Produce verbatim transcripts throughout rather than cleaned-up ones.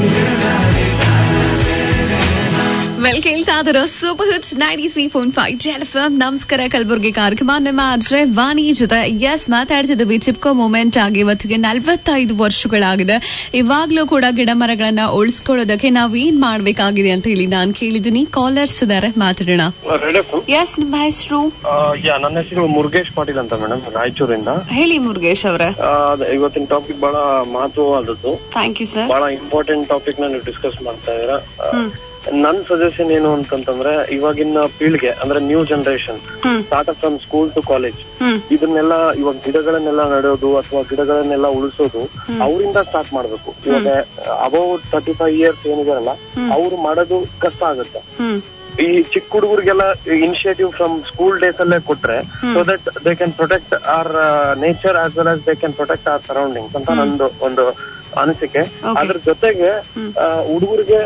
Well ಕೇಳ್ತಾ ಇದ್ದೀರಾ super hits ninety three point five Z F M. ನಮಸ್ಕಾರ ಕಲಬುರಗಿ ಕಾರ್ಯಕ್ರಮ ನಿಮ್ಮ ಆದ್ರೆ ವಾಣಿ ಜೊತೆ ಎಸ್ ಮಾತಾಡ್ತಿದ್ದೀವಿ. ಚಿಪ್ಕೋ ಮೂಮೆಂಟ್ ಆಗಿ ಇವತ್ತಿಗೆ ನಲವತ್ತೈದು ವರ್ಷಗಳಾಗಿದೆ. ಇವಾಗ್ಲೂ ಕೂಡ ಗಿಡ ಮರಗಳನ್ನ ಉಳಿಸ್ಕೊಳ್ಳೋದಕ್ಕೆ ನಾವ್ ಏನ್ ಮಾಡ್ಬೇಕಾಗಿದೆ ಅಂತ ಹೇಳಿ ನಾನು ಕೇಳಿದೀನಿ. ಕಾಲರ್ಸ್ ಇದಾರೆ, ಮಾತಾಡೋಣ. ಎಸ್, ನಿಮ್ಮ ಹೆಸರು? ನನ್ನ ಹೆಸರು ಮುರುಗೇಶ್ ಪಾಟೀಲ್ ಅಂತ ಮೇಡಮ್, ರಾಯಚೂರಿಂದ. ಹೇಳಿ ಮುರುಗೇಶ್ ಅವರೇ. ಇವತ್ತಿನ ಟಾಪಿಕ್ ಬಹಳ ಮಹತ್ವವಾದದ್ದು. Thank you sir. ಬಹಳ ಇಂಪಾರ್ಟೆಂಟ್ ಟಾಪಿಕ್ ನ ನೀವು ಡಿಸ್ಕಸ್ ಮಾಡ್ತಾ ಇದ್ದೀರಾ. ನನ್ ಸಜೆಷನ್ ಏನು ಅಂತಂತಂದ್ರೆ, ಇವಾಗಿನ ಪೀಳಿಗೆ ಅಂದ್ರೆ new generation, start from school to college, ಇದನ್ನೆಲ್ಲ ಇವಾಗ ಗಿಡಗಳನ್ನೆಲ್ಲ ನಡೆಯೋದು ಅಥವಾ ಗಿಡಗಳನ್ನೆಲ್ಲ ಉಳಿಸೋದು ಅವರಿಂದ ಸ್ಟಾರ್ಟ್ ಮಾಡ್ಬೇಕು. ಇವಾಗ ಅಬೌವ್ ತರ್ಟಿ ಫೈವ್ ಇಯರ್ಸ್ ಏನಿದಾರಲ್ಲ, ಅವ್ರು ಮಾಡೋದು ಕಷ್ಟ ಆಗುತ್ತೆ. ಈ ಚಿಕ್ಕ ಹುಡುಗರಿಗೆಲ್ಲ ಇನಿಷಿಯೇಟಿವ್ ಫ್ರಮ್ ಸ್ಕೂಲ್ ಡೇಸ್ ಅಲ್ಲೇ ಕೊಟ್ರೆ, so that they can protect our nature as well as they can protect our surroundings ಅಂತ ನಂದು ಒಂದು ಅನಿಸಿಕೆ. ಅದ್ರ ಜೊತೆಗೆ ಹುಡುಗರಿಗೆ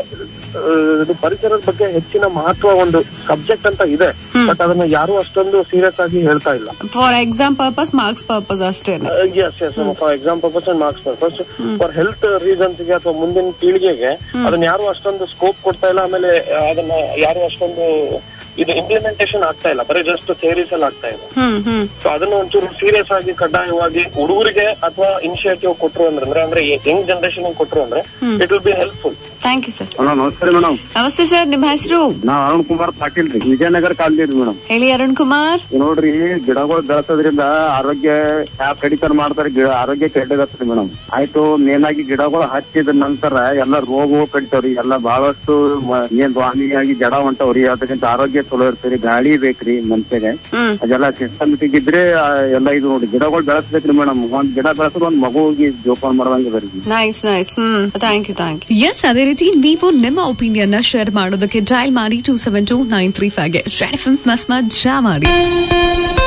ಪರಿಸರದ ಬಗ್ಗೆ ಹೆಚ್ಚಿನ ಮಹತ್ವ ಒಂದು ಸಬ್ಜೆಕ್ಟ್ ಅಂತ ಇದೆ, ಬಟ್ ಅದನ್ನ ಯಾರು ಅಷ್ಟೊಂದು ಸೀರಿಯಸ್ ಆಗಿ ಹೇಳ್ತಾ ಇಲ್ಲ. For exam purpose, marks purpose ಅಷ್ಟೇ. Yes yes for exam purpose and marks purpose. For health reasons ಗೆ ಅಥವಾ ಮುಂದಿನ ಪೀಳಿಗೆಗೆ ಅದನ್ನ ಯಾರು ಅಷ್ಟೊಂದು ಸ್ಕೋಪ್ ಕೊಡ್ತಾ ಇಲ್ಲ. ಆಮೇಲೆ ಅದನ್ನ ಯಾರು ಅಷ್ಟೊಂದು ಇದು ಇಂಪ್ಲಿಮೆಂಟೇಶನ್ ಆಗ್ತಾ ಇಲ್ಲ, ಬರೀ ಜಸ್ಟ್ ಥಿಯರೀಸ್ ಅಲ್ಲಿ ಆಗ್ತಾ ಇದೆ. ಸೊ ಅದನ್ನ ಒಂಚೂರು ಸೀರಿಯಸ್ ಆಗಿ ಕಡ್ಡಾಯವಾಗಿ ಹುಡುಗರಿಗೆ ಅಥವಾ ಇನಿಷಿಯೇಟಿವ್ ಕೊಟ್ರು ಅಂದ್ರೆ ಅಂದ್ರೆ ಯಂಗ್ ಜನರೇಷನ್ ಕೊಟ್ರು ಅಂದ್ರೆ it will be helpful. Thank you sir. ನಮಸ್ಕಾರ ಮೇಡಮ್. ನಮಸ್ತೆ ಸರ್, ನಿಮ್ಮ ಹೆಸರು? ನಾವ್ ಅರುಣ್ ಕುಮಾರ್ ಪಾಟೀಲ್ ರೀ, ವಿಜಯನಗರ ಕಾಲನಿ ರೀ ಮೇಡಮ್. ಹೇಳಿ ಅರುಣ್ ಕುಮಾರ್. ನೋಡ್ರಿ, ಗಿಡಗಳು ಬೆಳೆಸೋದ್ರಿಂದ ಆರೋಗ್ಯ ಯಾವ ಕಡಿತನ ಮಾಡ್ತಾರೆ, ಗಿಡ ಆರೋಗ್ಯ ಕೆಟ್ಟಗತ್ರಿ ಮೇಡಮ್. ಆಯ್ತು, ಮೇನ್ ಆಗಿ ಗಿಡಗಳು ಹಚ್ಚಿದ ನಂತರ ಎಲ್ಲಾ ರೋಗಗಳು ಕಡಿತಾವ್ರಿ, ಎಲ್ಲಾ ಬಹಳಷ್ಟು ಏನ್ ವಾಮಿಯಾಗಿ ಜಡ ಹೊಂಟವ್ರಿ. ಅದಕ್ಕಿಂತ ಆರೋಗ್ಯ ಚಲೋ ಇರ್ತೀರಿ, ಗಾಳಿ ಬೇಕ್ರಿ ಮನ್ಸಿಗೆ. ಅದೆಲ್ಲ ಸಿಸ್ಟಮ್ಯಾಟಿಕ್ ಇದ್ರೆ ಎಲ್ಲ ಇದು ನೋಡಿ ಗಿಡಗಳು ಬೆಳೆಸ್ಬೇಕ್ರಿ ಮೇಡಮ್. ಒಂದ್ ಗಿಡ ಬೆಳೆಸೋದು ಒಂದ್ ಮಗುವಿಗೆ ಜೋಪಾನ ಮಾಡುವಂಗೆ ಬರೀ. Nice nice. Hmm, thank you thank you. Yes, ಅದೇ ರೀತಿ ನೀವು ನಿಮ್ಮ ಒಪಿನಿಯನ್ ನ ಶೇರ್ ಮಾಡೋದಕ್ಕೆ ಡಯಲ್ ಮಾಡಿ two seven two nine three five ಗೆ ಮಸ್ತ್ ಮಜಾ ಮಾಡಿ.